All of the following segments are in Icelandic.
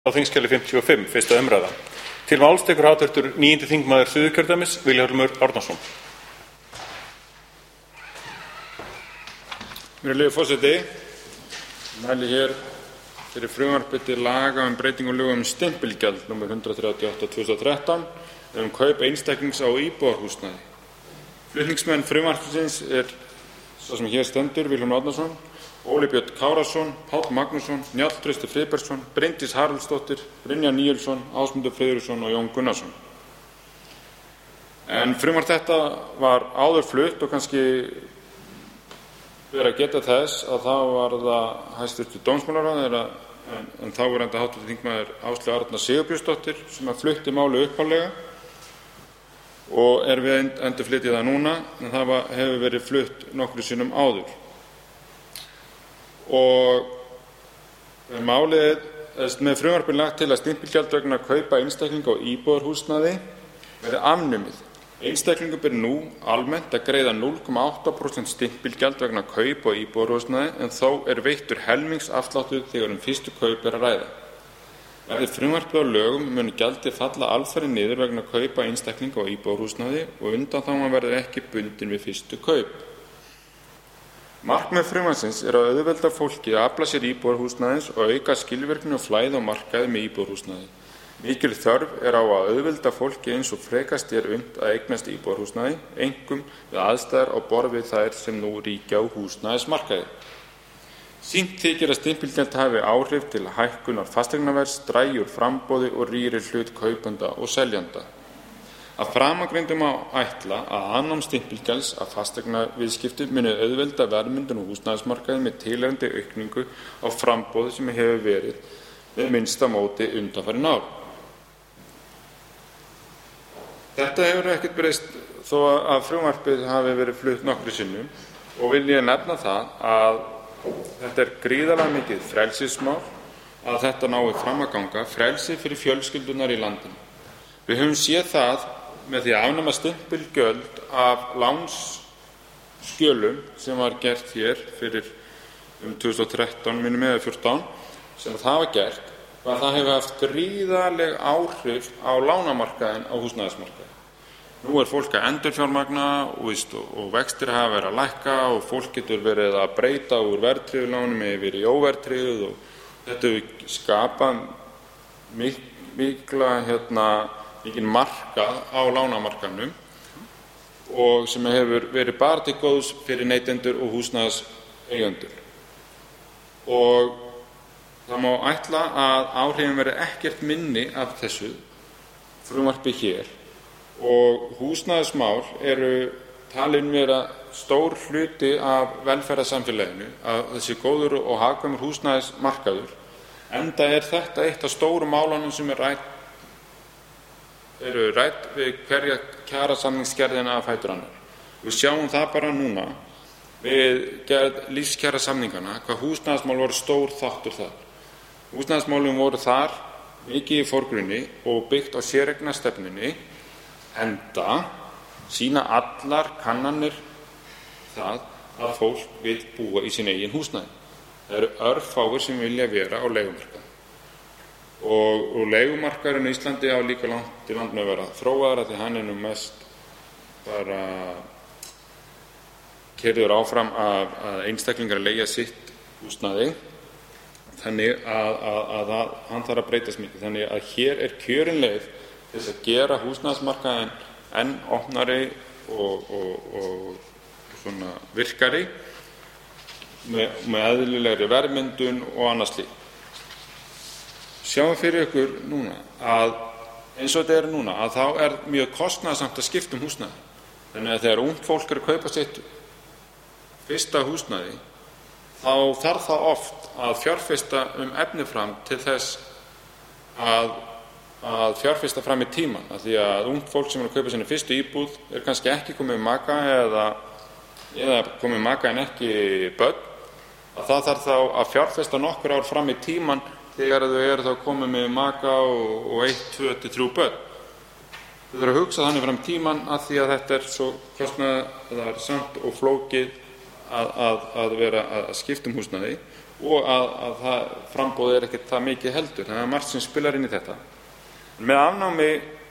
Á þingskjali 55, fyrsta umræða. Til máls tekur hv. 9. þingmaður Suðurkjördæmis, Vilhjálmur Árnason. Virðulegi forseti, mæli hér fyrir frumvarpi til laga breytingu á lögum stimpilgjald nr. 138/2013 kaup einstaklings á íbúðarhúsnæði. Flutningsmenn frumvarpsins sá sem hér stendur, Vilhjálmur Árnason, Óli Björn Kárason, Páll Magnússon, Njáll Trausti Friðbertsson, Bryndís Haraldsdóttir, Brynjar Níelsson, Ásmundur Friðriksson og Jón Gunnarsson. En frumvarp þetta var áður flutt og kannski verið að geta þess að þá var það hæstv. Dómsmálaráðherra en þáverandi hv. þingmaður Áslaug Arna Sigurbjörnsdóttir sem flutti málið upphaflega og við endurflytjum það núna, en það hefur verið flutt nokkrum sinnum áður. Og málið með frumvarpinu lagt til að stimpilgjald vegna kaupa einstaklinga á íbúðarhúsnæði verði afnumið. Einstaklingum ber nú almennt að greiða 0,8% stimpilgjald vegna kaupa á íbúðarhúsnæði, en þó veittur helmingsafsláttur þegar fyrstu kaup að ræða. Verði frumvarpið á lögum muni gjaldið falla alfarið niður vegna kaupa einstaklinga á íbúðarhúsnæði og undanþágan verður ekki bundin við fyrstu kaup. Markmið frumvarpsins að auðvelda fólki að afla sér íbúðarhúsnæðis og auka skilvirkni og flæði á markaði með íbúðarhúsnæði. Mikil þörf á að auðvelda fólki eins og frekast unnt að eignast íbúðarhúsnæði, einkum við aðstæður á borð við þær sem nú ríkja á húsnæðismarkaði. Sýnt þykir að stimpilgjald hafi áhrif til hækkunar fasteignaverðs, dragi úr framboði og rýrir hlut kaupanda og seljanda. Að framangreindum má ætla að afnám stimpilgjalds af fasteignaviðskiptum muni auðvelda verðmyndun á húsnæðismarkaði með tilheyrandi aukningu á framboði sem hefur verið með minnsta móti undanfarin ár. Þetta hefur ekkert breyst þó að frumvarpið hafi verið flutt nokkrum sinnum og vil ég nefna það að þetta gríðarlega mikið frelsismál að þetta nái fram að ganga, frelsi fyrir fjölskyldunar í landinu. Við höfum séð það með því að afnema stimpilgjöld af lánsskjölum sem var gert hér fyrir 2013 minnum eða 14 sem það var gert, að það hefur haft gríðarleg áhrif á lánamarkaðinn á húsnæðismarkaði. Nú fólk að endurfjármagna og vextir hafa verið að lækka og fólk getur verið að breyta úr verðtryggðu lánum yfir í óverðtryggð og þetta hefur skapað mikinn markað á lánamarkaðnum og sem hefur verið bara til góðs fyrir neytendur og húsnæðiseigendur. Og það má ætla að áhrifin verði ekkert minni af þessu frumvarpi hér og húsnæðismál talin vera stór hluti af velferðarsamfélaginu, að þessi góður og hagkvæmur húsnæðismarkaður, enda þetta eitt af stóru málunum sem eru rædd við hverja kjarasamningsgerðina af fætur annar. Við sjáum það bara núna við gerð lífskjarasamningana hvað húsnæðismál voru stór þáttur þar. Húsnæðismálin voru þar mikið í forgrunni og byggt á séreignarstefnunni, enda sýna allar kannanir það að fólk vill búa í sín eigin húsnæði. Það eru örfáir sem vilja vera á leigumarkaði. Og leigumarkaðurinn í Íslandi á líka langt í landinu að vera þróaður því hann nú mest bara keyrður áfram að einstaklingar leigja sitt húsnæði, þannig að hann þarf að breytast mikið. Þannig að hér kjörin leið til þess að gera húsnæðismarkaðinn enn opnari og svona virkari með eðlilegri verðmyndun og annað slíkt. Sjáum fyrir ykkur núna að eins og þetta núna að þá mjög kostnaðarsamt að skipta húsnæði. Þannig að þegar ungt fólk að kaupa sitt fyrsta húsnæði þá þarf það oft að fjárfesta efni fram til þess að fjárfesta fram í tímann, af því að ungt fólk sem að kaupa sinni fyrstu íbúð kannski ekki komið maka eða komið maka en ekki börn, að það þarf þá að fjárfesta nokkur ár fram í tímann þegar þau þá komið með maka og 1, 2 til 3 börn. Þau þurfa að hugsa þannig fram tímann að því að þetta svo kostnaðarsamt og flókið að vera að skipta húsnæði og að það framboð ekkert það mikið heldur. Það margt sem spilar inn í þetta. Með afnámi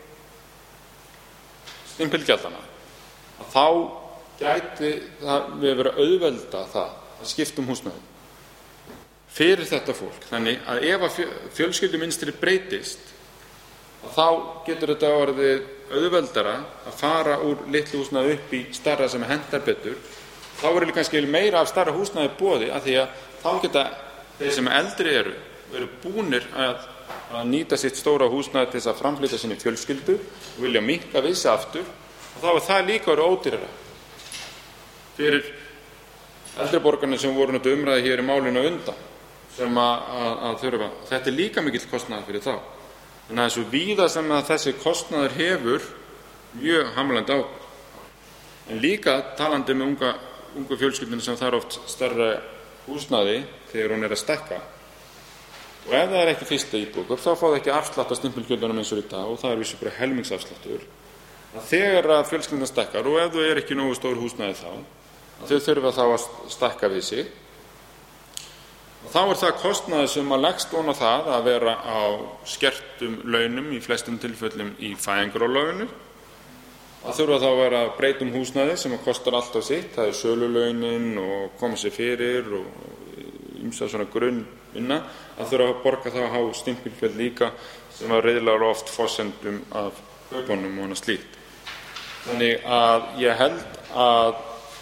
stimpilgjaldanna þá gæti það við verið að auðvelda það að skipta húsnæði fyrir þetta fólk. Þannig að ef að fjölskyldumynstri breytist þá getur þetta orðið auðveldara að fara úr litlu húsnæði upp í stærra sem hentar betur. Þá verður kannski meira af stærra húsnæði boði, af því að þá geta þeir sem eldri eru búnir að nýta sitt stóra húsnæði til þess að framflytja sinni fjölskyldu og vilja minnka við sig aftur, og þá er það líka orðið ódýrara fyrir eldri borgarnir sem voru umræði hér í málinu undan, sem að þurfa. Þetta líka mikill kostnaður fyrir þá. Þannig að svo víða sem að þessi kostnaður hefur mjög hamlandi á. En líka talandi með ungu fjölskyldunum sem þarf oft stærra húsnæði þegar hún að stækka. Og ef það ekki fyrsta íbúðar, þá fá það ekki afslátt af stimpilgjöldunum eins og í dag, og það vissu bara helmingsafsláttur. Þegar að fjölskyldan stækkar, og ef þau ekki nógu stór húsnæði þá, að þau þurfa þá að stækka við sig, og þá það kostnaður sem að leggst ofan á það að vera á skertum launum í flestum tilfellum í fæðingarorlofinu. Það þurfa þá að vera að breyta húsnæði sem að kostar alltaf sitt. Það sölulaunin og koma sér fyrir og ýmsa svona grunnvinna. Það þurfa að borga þá að hafa stimpilgjöld líka sem að riðlar oft forsendum af kaupunum og annað slíkt. Þannig að ég held að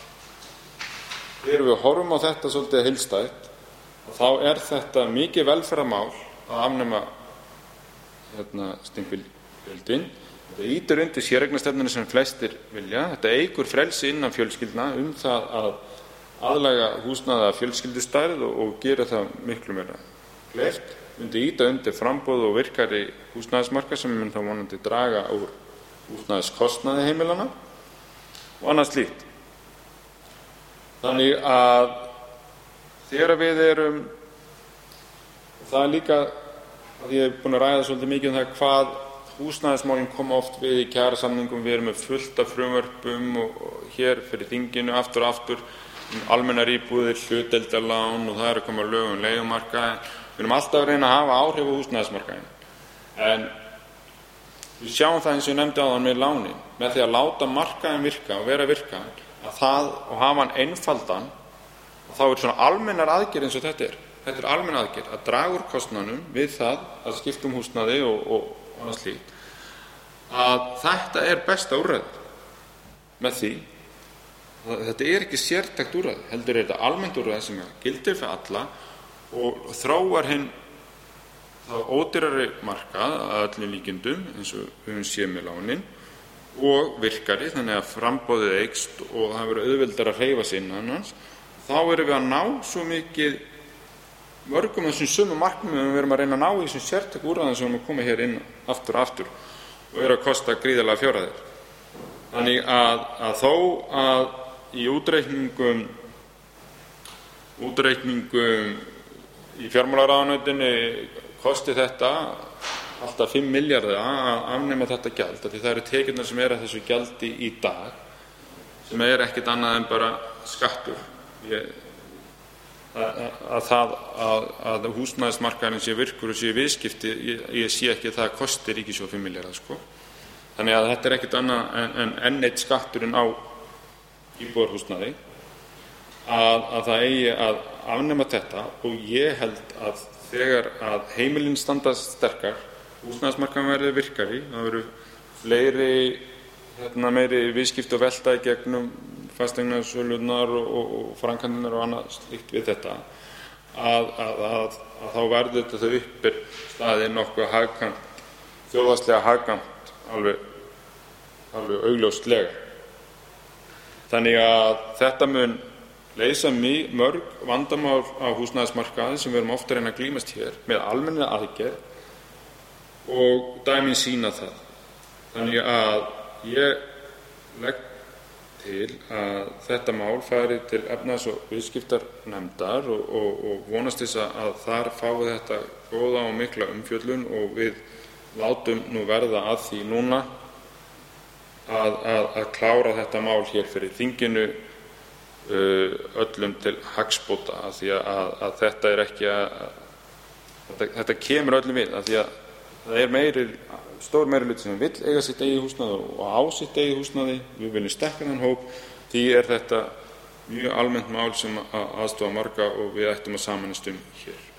þegar við horfum á þetta svolítið heildstætt, þá þetta mikið velferðarmál að afnema stimpilgjöldin. Þetta ýtir undir séreignarstefnuna sem flestir vilja. Þetta eykur frelsi innan fjölskyldna það að aðlaga húsnæði að fjölskyldustærð og gera það miklu meira kleift. Myndi ýta undir framboð og virkari húsnæðismarkað sem mun þá vonandi draga úr húsnæðiskostnaði heimilanna og annað slíkt. Þannig að þegar við það líka að ég búin að ræða svolítið mikið það hvað húsnæðismálin koma oft við í kjarasamningum. Við með fullt af frumvörpum og hér fyrir þinginu aftur og aftur almennar íbúðir, hlutdeildarlán, og það koma lög leigumarkaði. Við alltaf að reyna að hafa áhrif á húsnæðismarkaðinn. En við sjáum það eins og ég nefndi áðan með lánin, með því að láta markaðinn virka og vera virka, og hafa hann einfaldan, og þá svona almennar aðgerð eins og þetta Þetta almenn aðgerð, að draga úr kostnaðinum við það að skipta húsnæði og annað slíkt, að þetta besta úrræði með því. Þetta ekki sértækt úrræði, heldur þetta almennt úrræði sem gildir fyrir alla og þróar hinn þá ódýrari markað að öllum líkindum, eins og við höfum séð með lánin, og virkari, þannig að framboðið eykst og það verður auðveldara að hreyfa sig innan hans. Þá við að ná svo mikið mörgum þessum sömu markmiðum við að reyna að ná í þessum sértæku úrræðum sem við koma hér inn aftur og aftur og að kosta gríðarlega fjárhæðir. Þannig að þó að í útreikningum í fjármálaráðuneytinu kosti þetta alltaf 5 milljarða að afnema þetta gjald, því það tekjurnar sem að þessu gjaldi í dag, sem ekkert annað en bara skattur. Að húsnæðismarkaðurinn sé virkur og sé viðskipti, ég sé ekki að það kosti ríkissjóð 5 milljarða. Þannig að þetta ekkert annað en einn skatturinn á íbúðarhúsnæði, að það eigi að afnema þetta. Og ég held að þegar að heimilin standa sterkar, húsnæðismarkaðurinn verði virkari, það verður fleiri meiri viðskipti og velta í gegnum fasteignasölurnar og framkvæmdirnar og annað slíkt við þetta, að þá verður þetta þau uppir staðið nokkuð hagkvæmt, þjóðhagslega hagkvæmt, alveg augljóslega. Þannig að þetta mun leysa mörg vandamál á húsnæðismarkaði sem við erum ofta að reyna að glímast hér með almennri aðgerð, og dæmin sýna það. Þannig að ég legg til að þetta mál fari til efnahags- og viðskiptanefndar og vonast þess að þar fái þetta góða og mikla umfjöllun, og við látum nú verða að því núna að klára þetta mál hér fyrir þinginu öllum til hagsbóta, af því að þetta ekki þetta kemur öllum við, af því að það stór meirihluti sem vill eiga sitt eigið húsnæði og á sitt eigið húsnæði. Við viljum stækka þann hóp, því þetta mjög almennt mál sem aðstoða marga og við ættum að sameinast hér.